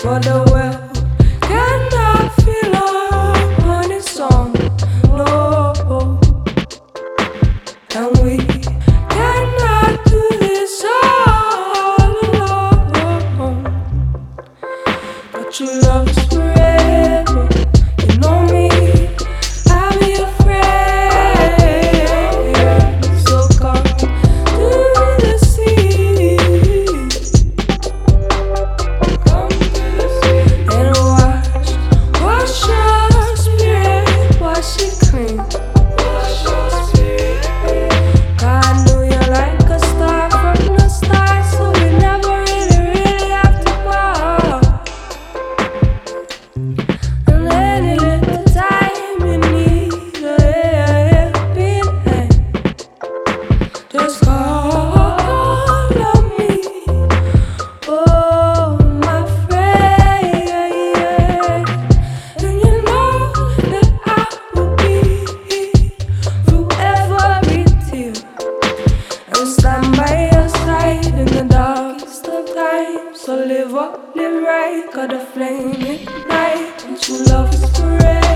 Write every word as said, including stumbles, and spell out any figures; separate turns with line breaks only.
for the well cannot feel up on its own, no. And we cannot do this all alone. But your love is forever. You know me, I'll be your friend. So come to the sea, come to the sea, and wash, wash your spirit, wash it clean. Wash your spirit. God knew you like a star from the start, so we never really, really have to part. And any little time you need a helping hand, just call on me, oh my friend. And you know that I will be through every tear and stand by your side in the darkest of times. So live up, live right, got a flame ignite, and true love is forever.